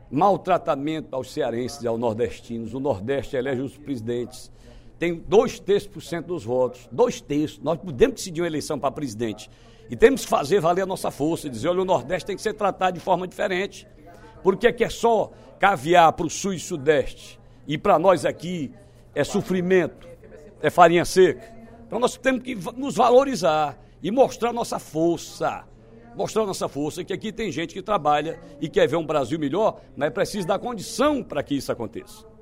maltratamento aos cearenses e aos nordestinos. O Nordeste elege os presidentes, tem 2/3% dos votos, 2/3. Nós podemos decidir uma eleição para presidente e temos que fazer valer a nossa força e dizer, olha, o Nordeste tem que ser tratado de forma diferente. Porque é só caviar para o Sul e Sudeste e para nós aqui é sofrimento, é farinha seca. Então nós temos que nos valorizar e mostrar nossa força. Mostrar nossa força, que aqui tem gente que trabalha e quer ver um Brasil melhor, mas precisa dar condição para que isso aconteça.